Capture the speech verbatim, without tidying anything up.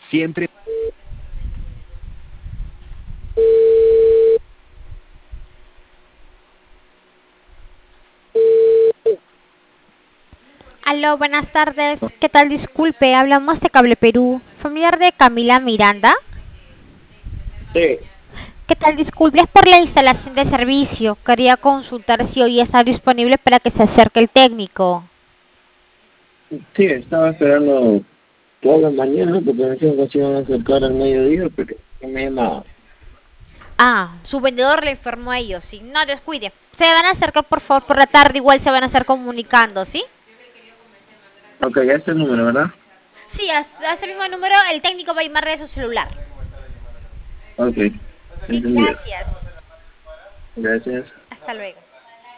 Siempre. Aló, buenas tardes. ¿Qué tal? Disculpe, hablamos de Cable Perú. Familiar de Camila Miranda. Sí, ¿Qué tal? Disculpe, es por la instalación de servicio. Quería consultar si hoy está disponible para que se acerque el técnico. sí, estaba esperando toda la mañana porque me dijeron que se iban a acercar al mediodía, pero no me llamaba. Ah, su vendedor le informó a ellos, sí. No descuide. Se van a acercar, por favor, por la tarde. Igual se van a estar comunicando, ¿sí? Ok, ya está el número, ¿verdad? Sí, a, a ese mismo número el técnico va a llamar de su celular. Ok, Sí, entendido. gracias. Gracias. Hasta luego.